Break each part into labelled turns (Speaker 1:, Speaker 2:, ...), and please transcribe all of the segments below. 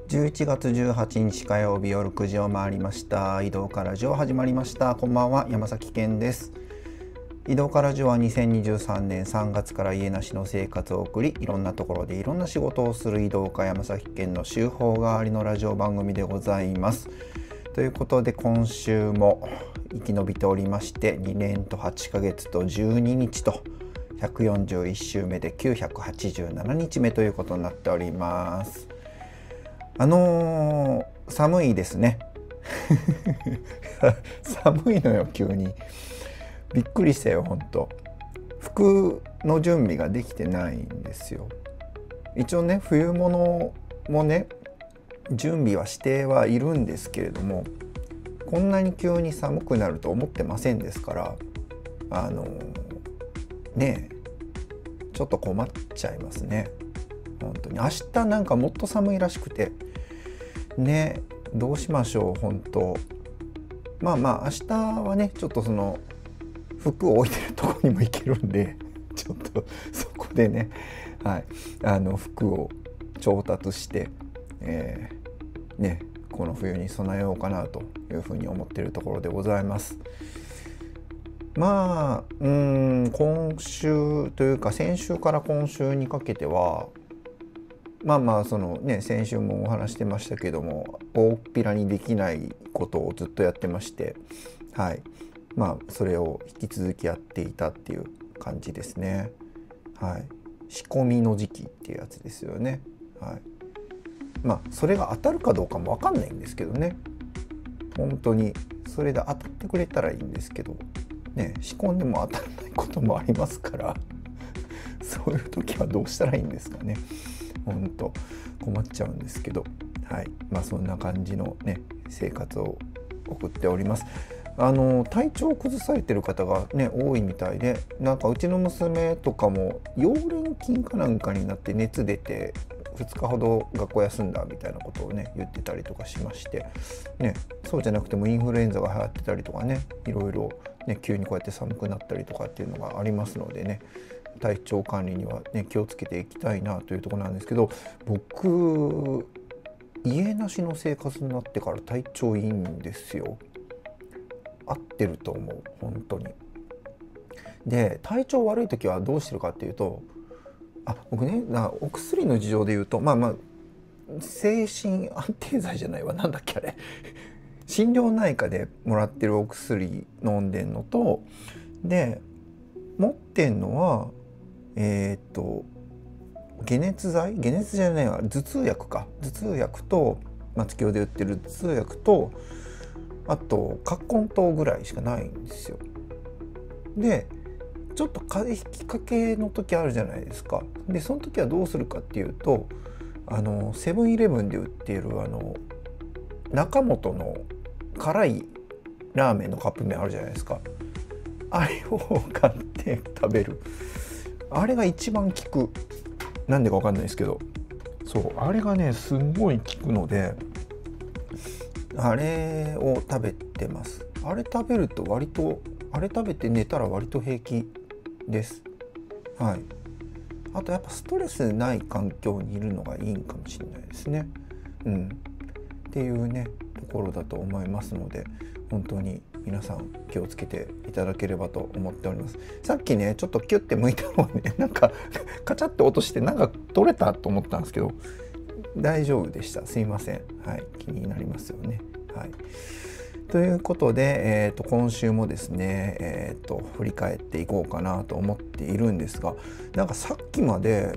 Speaker 1: 11月18日火曜日夜9時を回りました。移動カラジオ始まりました。こんばんは、山崎健です。移動カラジオは2023年3月から家なしの生活を送り、いろんなところでいろんな仕事をする移動家山崎健の週報代わりのラジオ番組でございます。ということで今週も生き延びておりまして、2年と8ヶ月と12日と141週目で987日目ということになっております。寒いですね寒いのよ。急にびっくりしたよ。本当服の準備ができてないんですよ。一応ね、冬物もね準備はしてはいるんですけれども、こんなに急に寒くなると思ってませんですから、ねえちょっと困っちゃいますね。本当に明日なんかもっと寒いらしくてね、どうしましょう。本当まあ明日はねちょっとその服を置いてるとこにも行けるんで、ちょっとそこでね、服を調達して、ねこの冬に備えようかなというふうに思っているところでございます。今週というか先週から今週にかけてはそのね、先週もお話してましたけども、大っぴらにできないことをずっとやってまして、それを引き続きやっていたっていう感じですね。仕込みの時期っていうやつですよね。それが当たるかどうかも分かんないんですけどね。本当にそれで当たってくれたらいいんですけどね、仕込んでも当たらないこともありますからそういう時はどうしたらいいんですかね。本当困っちゃうんですけど、そんな感じのね生活を送っております。体調を崩されてる方がね多いみたいで、なんかうちの娘とかも溶連菌かなんかになって熱出て2日ほど学校休んだみたいなことをね言ってたりとかしましてね、そうじゃなくてもインフルエンザが流行ってたりとかね、いろいろね急にこうやって寒くなったりとかっていうのがありますのでね、体調管理にはね気をつけていきたいなというところなんですけど、僕家なしの生活になってから体調いいんですよ。合ってると思う本当に。で体調悪い時はどうしてるかっていうと、僕ねお薬の事情で言うと精神安定剤じゃないわ、なんだっけあれ心療内科でもらってるお薬飲んでんのと、で持ってんのは解熱じゃないわ、頭痛薬と松清で売ってる頭痛薬と、あと葛根湯ぐらいしかないんですよ。でちょっと風邪ひきかけの時あるじゃないですか。でその時はどうするかっていうと、セブンイレブンで売っている中本の辛いラーメンのカップ麺あるじゃないですか。あれを買って食べる。あれが一番効く。なんでか分かんないですけど、そうあれがねすんごい効くので、あれを食べてます。あれ食べるとあれ食べて寝たら割と平気です。あとやっぱストレスない環境にいるのがいいんかもしれないですね。っていうねところだと思いますので、本当に皆さん気をつけていただければと思っております。さっきねちょっとキュッて剥いたのをねなんかカチャッと落としてなんか取れたと思ったんですけど大丈夫でした。すいません。気になりますよね。ということで、今週もですね、振り返っていこうかなと思っているんですが、なんかさっきまで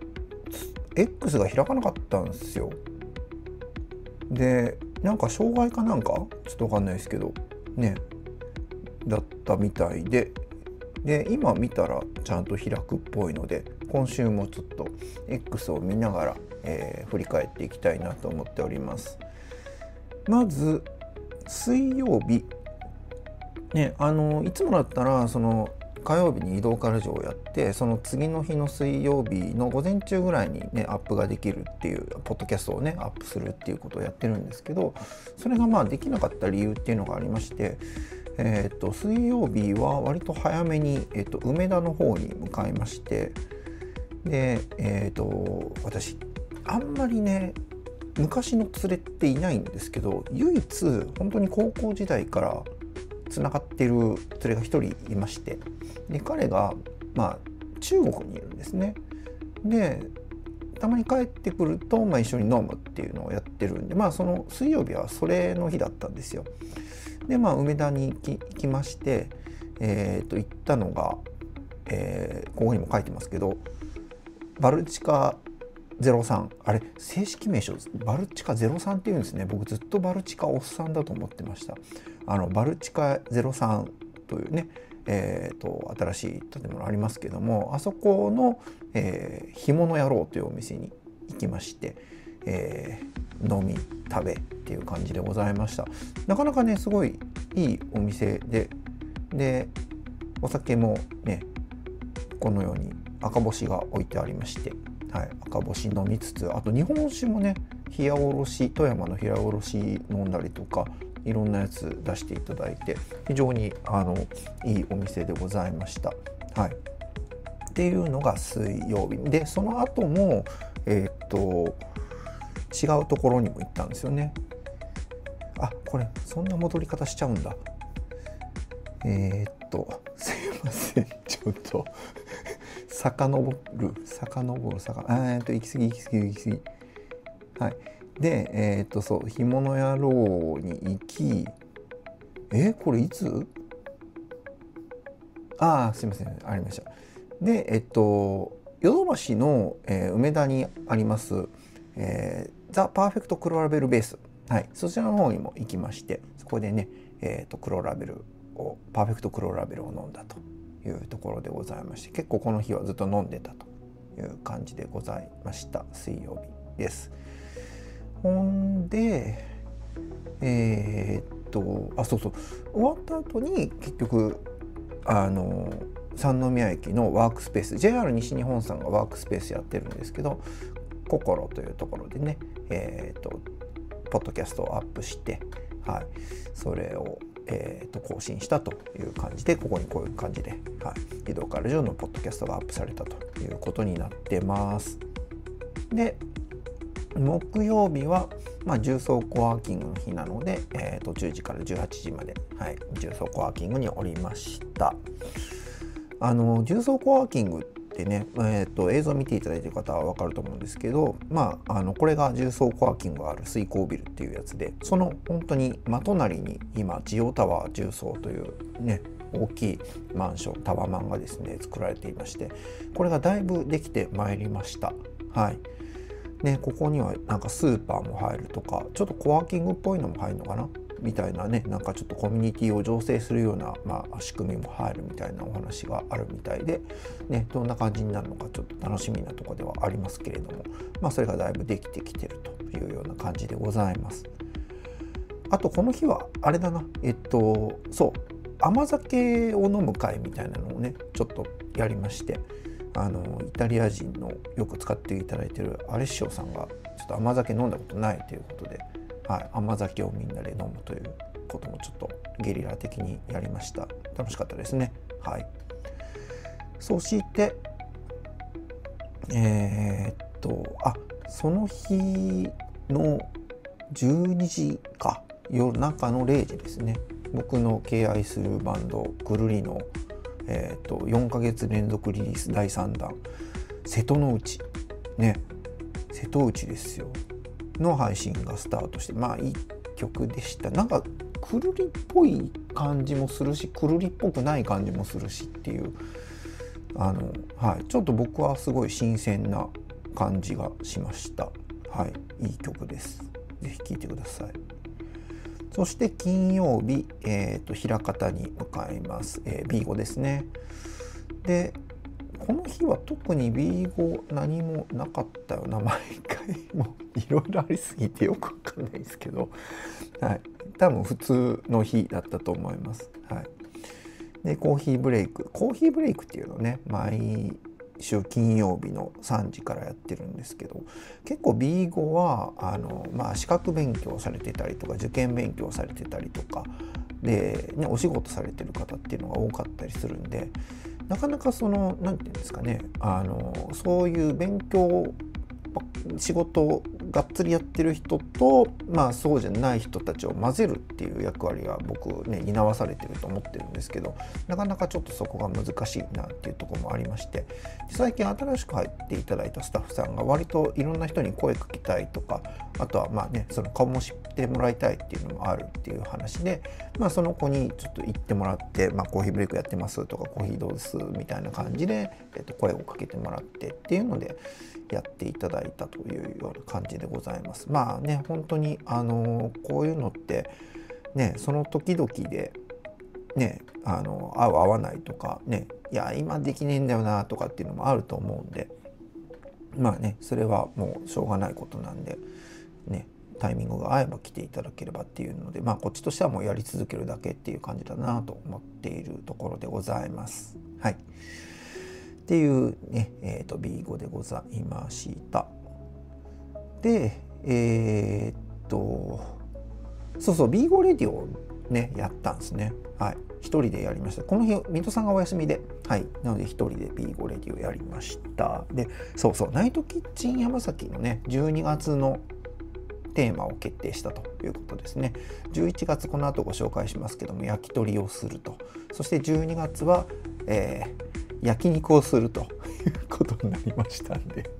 Speaker 1: X が開かなかったんですよ。でなんか障害かなんかちょっと分かんないですけどねだったみたいで、今見たらちゃんと開くっぽいので、今週もちょっと X を見ながら、振り返っていきたいなと思っております。まず水曜日ね、いつもだったらその火曜日に移動カラジオをやって、その次の日の水曜日の午前中ぐらいにねアップができるっていう、ポッドキャストをねアップするっていうことをやってるんですけど、それができなかった理由っていうのがありまして、水曜日は割と早めに、梅田の方に向かいまして、で私あんまりね昔の連れっていないんですけど、唯一本当に高校時代からつながっている連れが一人いまして、で彼が中国にいるんですね。でたまに帰ってくると、一緒に飲むっていうのをやってるんで、その水曜日はそれの日だったんですよ。で梅田に行きまして、行ったのが、ここにも書いてますけど、バルチカ03、あれ正式名称バルチカ03っていうんですね。僕ずっとバルチカおっさんだと思ってました。バルチカ03というね、新しい建物ありますけども、あそこの、干物野郎というお店に行きまして、飲み食べっていう感じでございました。なかなかねすごいいいお店でお酒もねこのように赤星が置いてありまして、赤星飲みつつ、あと日本酒もね冷やおろし、富山の冷やおろし飲んだりとか、いろんなやつ出していただいて、非常にいいお店でございました。っていうのが水曜日で、その後も違うところにも行ったんですよね。これそんな戻り方しちゃうんだ。すいません、ちょっと遡る行き過ぎでそう干物野郎に行き、これいつすいません、ありました。でヨドバシの、梅田にあります、ザ・パーフェクト黒ラベルベース、そちらの方にも行きまして、そこでね、パーフェクト黒ラベルを飲んだというところでございまして、結構この日はずっと飲んでたという感じでございました。水曜日です。ほんでそう終わった後に結局三宮駅のワークスペース、 JR 西日本さんがワークスペースやってるんですけど、心というところでね、ポッドキャストをアップして、それを、更新したという感じで、ここにこういう感じで、移動から上のポッドキャストがアップされたということになってます。で木曜日は、重曹コワーキングの日なので、10時から18時まで、重曹コワーキングにおりました。重曹コワーキングってね、映像を見ていただいている方は分かると思うんですけど、これが重曹コワーキングがある水光ビルっていうやつで、その本当に真隣に今ジオタワー重曹というね大きいマンション、タワマンがですね作られていまして、これがだいぶできてまいりました。ここにはなんかスーパーも入るとか、ちょっとコワーキングっぽいのも入るのかなみたいなね、なんかちょっとコミュニティを醸成するような、仕組みも入るみたいなお話があるみたいで、どんな感じになるのかちょっと楽しみなところではありますけれども、それがだいぶできてきてるというような感じでございます。あとこの日はあれだな、そう甘酒を飲む会みたいなのをねちょっとやりまして、イタリア人のよく使っていただいているアレッシオさんがちょっと甘酒飲んだことないということで、甘酒をみんなで飲むということもちょっとゲリラ的にやりました。楽しかったですね。そしてその日の12時か、夜中の0時ですね、僕の敬愛するバンドぐるりの4ヶ月連続リリース第3弾瀬戸内ね、瀬戸内ですよの配信がスタートして、いい曲でした。なんかくるりっぽい感じもするし、くるりっぽくない感じもするしっていう、ちょっと僕はすごい新鮮な感じがしました。いい曲です。ぜひ聴いてください。そして金曜日、枚方に向かいます。B5 ですね。でこの日は特に B5 何もなかったよな。毎回もいろいろありすぎてよくわかんないですけど、多分普通の日だったと思います。でコーヒーブレイクっていうのね、毎週金曜日の3時からやってるんですけど、結構 B5 は資格勉強されてたりとか受験勉強されてたりとかで、お仕事されてる方っていうのが多かったりするんで、なかなかなんていうんですかね、そういう勉強仕事がっつりやってる人と、そうじゃない人たちを混ぜるっていう役割が僕ね担わされてると思ってるんですけど、なかなかちょっとそこが難しいなっていうところもありまして、最近新しく入っていただいたスタッフさんが割といろんな人に声かけたいとか、あとはその顔も知ってもらいたいっていうのもあるっていう話で、その子にちょっと行ってもらって、コーヒーブレイクやってますとか、コーヒーどうですみたいな感じで、声をかけてもらってっていうのでやっていただいたというような感じでございます。本当にこういうのってね、その時々でね、合う合わないとかね、いや今できねえんだよなとかっていうのもあると思うんで、それはもうしょうがないことなんでね、タイミングが合えば来ていただければっていうので、こっちとしてはもうやり続けるだけっていう感じだなと思っているところでございます。はい。っていうね、B5 でございました。で、そうそう B5 レディオねやったんですね。はい。一人でやりました。この日水戸さんがお休みで、はい。なので一人で B5 レディオやりました。で、ナイトキッチン山崎のね12月のテーマを決定したということですね。11月この後ご紹介しますけども、焼き鳥をすると。そして12月は、焼肉をするということになりましたんで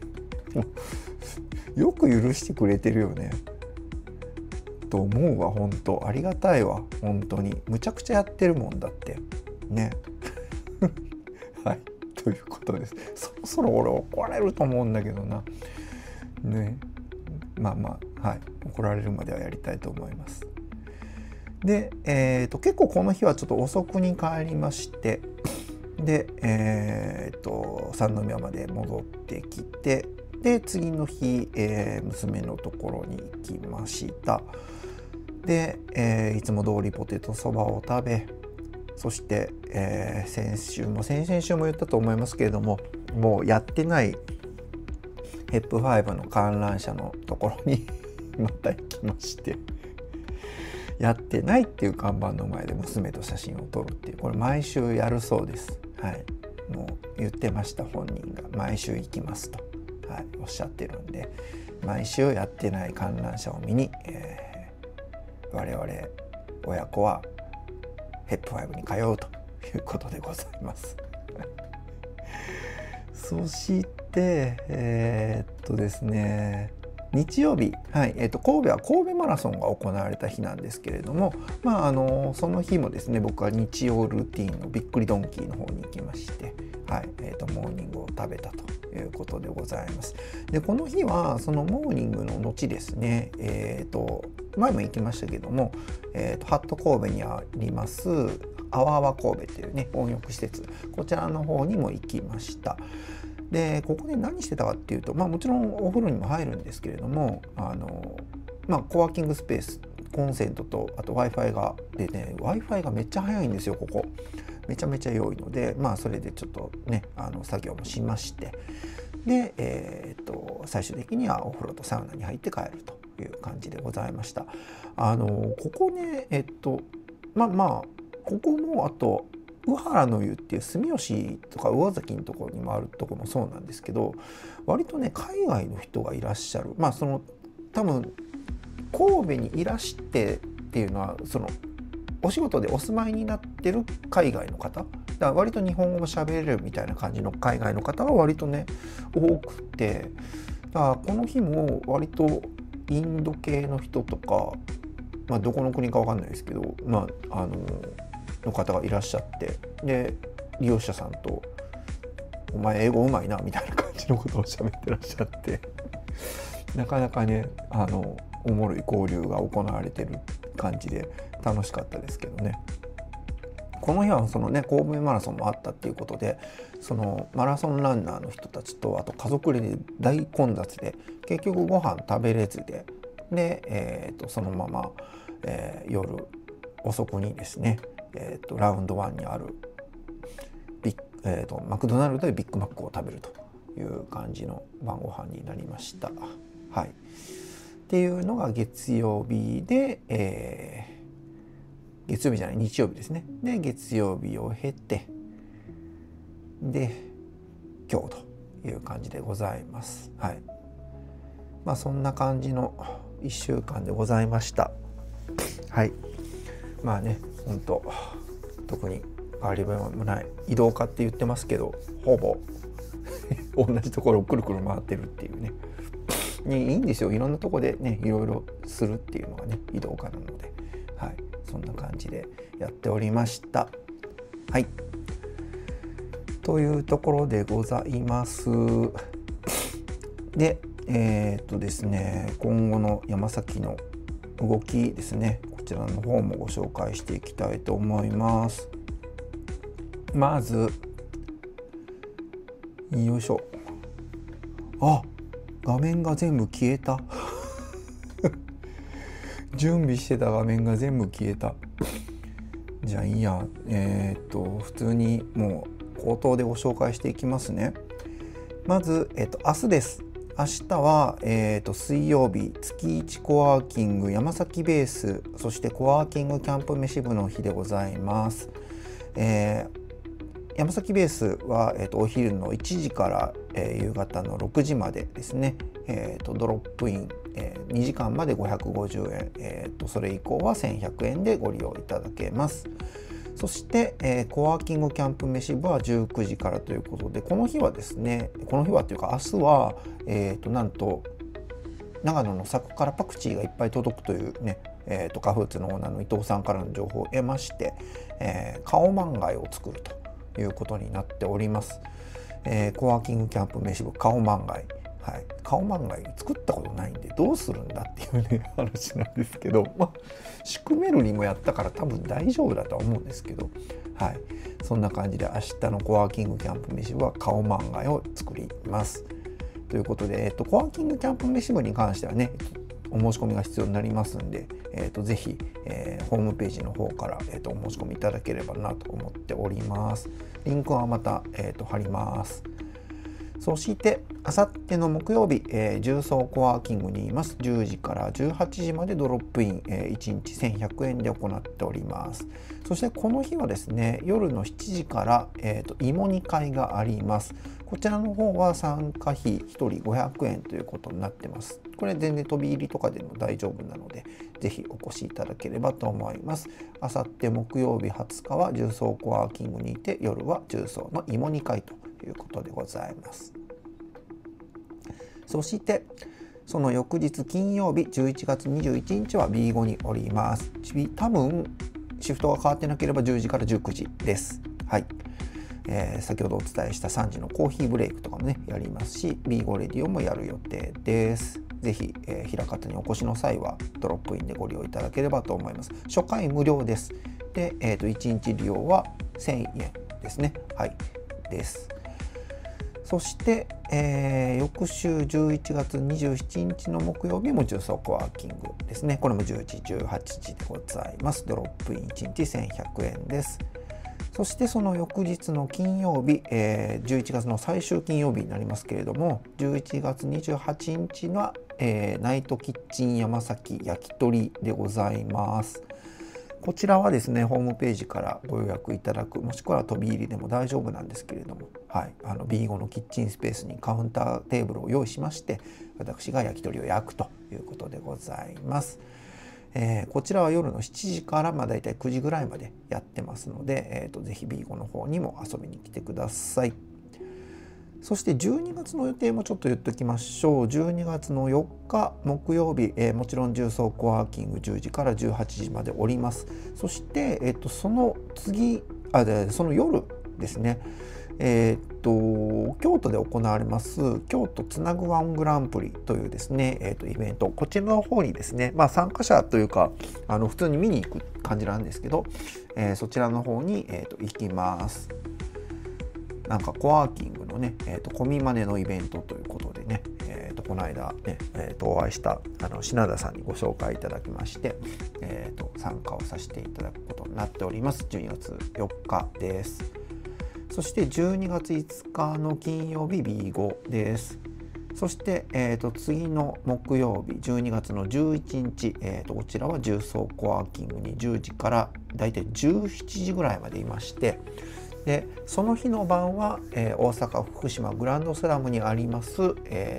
Speaker 1: よく許してくれてるよねと思うわ。本当ありがたいわ。本当にむちゃくちゃやってるもんだってねはいということです。そろそろ俺怒られると思うんだけどなね。はい、怒られるまではやりたいと思います。で、結構この日はちょっと遅くに帰りまして、で、三宮まで戻ってきて、で次の日、娘のところに行きました。で、いつも通りポテトそばを食べ、そして、先々週も言ったと思いますけれども、もうやってないヘップ5の観覧車のところにまた行きまして、やってないっていう看板の前で娘と写真を撮るっていう、これ毎週やるそうです。はい、もう言ってました。本人が毎週行きますと、はい、おっしゃってるんで、毎週やってない観覧車を見に、我々親子はヘップ5に通うということでございますそしてですね、日曜日、はい、神戸は神戸マラソンが行われた日なんですけれども、その日もですね、僕は日曜ルーティンのびっくりドンキーの方に行きまして、はい、モーニングを食べたということでございます。で、この日はそのモーニングの後ですね、前も行きましたけども、ハット神戸にありますあわあわ神戸っていうね温浴施設、こちらの方にも行きました。でここで何してたかっていうと、もちろんお風呂にも入るんですけれども、コワーキングスペース、コンセントとあと Wi-Fi がでね、 Wi-Fi がめっちゃ早いんですよ。ここめちゃめちゃ良いので、それでちょっとね作業もしまして、で、最終的にはお風呂とサウナに入って帰るという感じでございました。ここねここもあと宇原の湯っていう住吉とか魚崎のところにもあるところもそうなんですけど、割とね海外の人がいらっしゃる。その多分神戸にいらしてっていうのは、そのお仕事でお住まいになってる海外の方だから割と日本語も喋れるみたいな感じの海外の方が割とね多くて、だからこの日も割とインド系の人とか、どこの国か分かんないですけど、の方がいらっしゃって、で利用者さんと「お前英語うまいな」みたいな感じのことを喋ってらっしゃってなかなかねおもろい交流が行われてる感じで楽しかったですけどね。この日はそのね神戸マラソンもあったっていうことで、そのマラソンランナーの人たちとあと家族で大混雑で結局ご飯食べれずで、そのまま、夜遅くにですね、ラウンド1にあるマクドナルドでビッグマックを食べるという感じの晩ご飯になりました。はい、っていうのが月曜日で、月曜日じゃない日曜日ですね。で月曜日を経てで今日という感じでございます。はい。 そんな感じの1週間でございました。はい。本当特に変わり映えもない移動化って言ってますけど、ほぼ同じところをくるくる回ってるっていうね。いいんですよ。いろんなとこでね、いろいろするっていうのがね、移動化なので、はい、そんな感じでやっておりました。はい。というところでございます。で、ですね、今後の山崎の動きですね、こちらの方もご紹介していきたいと思います。まず、よいしょ。画面が全部消えた。準備してた画面が全部消えた。じゃあいいや。普通にもう口頭でご紹介していきますね。まず、明日です。明日は、水曜日、月1コワーキング山崎ベース、そしてコワーキングキャンプ飯部の日でございます。山崎ベースは、お昼の1時から、夕方の6時までですね、ドロップイン、2時間まで550円、それ以降は1100円でご利用いただけます。そして、コワーキングキャンプ飯部は19時からということで、この日はですね、この日はというか明日は、なんと長野の佐久からパクチーがいっぱい届くというね、カフーツのオーナーの伊藤さんからの情報を得まして、カオマンガイを作るということになっております。コワーキングキャンプ飯部カオマンガイ、はい、カオマンガイ作ったことないんでどうするんだっていうね話なんですけど、シュクメルリもやったから多分大丈夫だとは思うんですけど、はい、そんな感じで明日のコワーキングキャンプ飯部はカオマンガイを作りますということで、コワーキングキャンプ飯部に関してはね、お申し込みが必要になりますんで、ぜひ、ホームページの方から、お申し込みいただければなと思っております。リンクはまた、貼ります。そしてあさっての木曜日、重曹コワーキングにいます。10時から18時までドロップイン、1日1100円で行っております。そしてこの日はですね、夜の7時から、芋煮会があります。こちらの方は参加費1人500円ということになってます。これ全然飛び入りとかでも大丈夫なので、ぜひお越しいただければと思います。あさって木曜日20日は重曹コワーキングにて、夜は重曹の芋煮会ということでございます。そしてその翌日金曜日11月21日は B5 におります。多分シフトが変わってなければ10時から19時です。はい。先ほどお伝えした3時のコーヒーブレイクとかもねやりますし、 B5 レディオもやる予定です。ぜひ、枚方にお越しの際はドロップインでご利用いただければと思います。初回無料です。で、1日利用は1000円ですね。はいです。そして、翌週11月27日の木曜日も重曹コワーキングですね。これも10時18時でございます。ドロップイン1日1100円です。そしてその翌日の金曜日、11月の最終金曜日になりますけれども、11月28日は、ナイトキッチン山崎焼き鳥でございます。こちらはですね、ホームページからご予約いただく、もしくは飛び入りでも大丈夫なんですけれども、はい、B5 のキッチンスペースにカウンターテーブルを用意しまして、私が焼き鳥を焼くということでございます。こちらは夜の7時からだいたい9時ぐらいまでやってますので、ぜひ B5 の方にも遊びに来てください。そして12月の予定もちょっと言っておきましょう。12月の4日木曜日、もちろん重曹コワーキング10時から18時までおります。そして、その夜ですね、京都で行われます京都つなぐワングランプリというですね、イベント、こちらの方にですね、参加者というか普通に見に行く感じなんですけど、そちらの方に、行きます。なんかコワーキングのね、コミマネのイベントということでね、この間ね、お会いした品田さんにご紹介いただきまして、参加をさせていただくことになっております。12月4日です。そして12月5日の金曜日 B5 です。そして、次の木曜日12月の11日、こちらは重曹コワーキングに10時からだいたい17時ぐらいまでいまして、でその日の晩は、大阪福島グランドスラムにあります、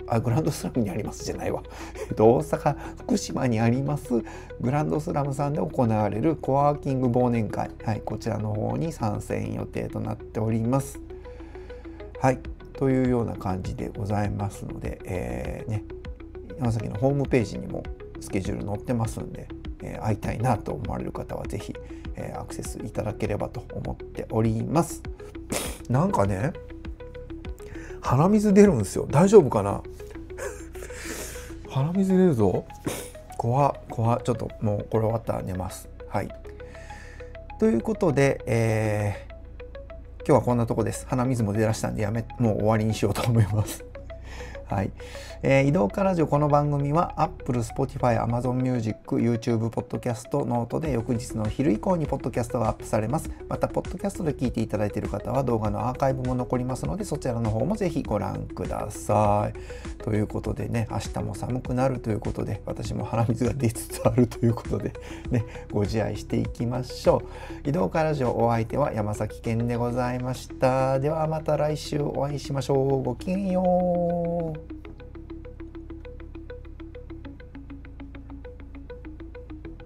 Speaker 1: グランドスラムにありますじゃないわ大阪福島にありますグランドスラムさんで行われるコワーキング忘年会、はい、こちらの方に参戦予定となっております。はい、というような感じでございますので、山崎のホームページにもスケジュール載ってますんで、会いたいなと思われる方はぜひ、アクセスいただければと思っております。なんかね、鼻水出るんですよ。大丈夫かな鼻水出るぞ。怖っ。ちょっともうこれ終わったら寝ます。はい。ということで、今日はこんなとこです。鼻水も出だしたんでもう終わりにしようと思います。はい。移動からラジオ、この番組は Apple、Spotify、Amazon Music、YouTube、Podcast、ノートで翌日の昼以降にポッドキャストがアップされます。また、ポッドキャストで聞いていただいている方は動画のアーカイブも残りますので、そちらの方もぜひご覧ください。ということでね、明日も寒くなるということで、私も鼻水が出つつあるということで、ね、ご自愛していきましょう。移動からラジオ、お相手は山崎健でございました。ではまた来週お会いしましょう。ごきげんよう。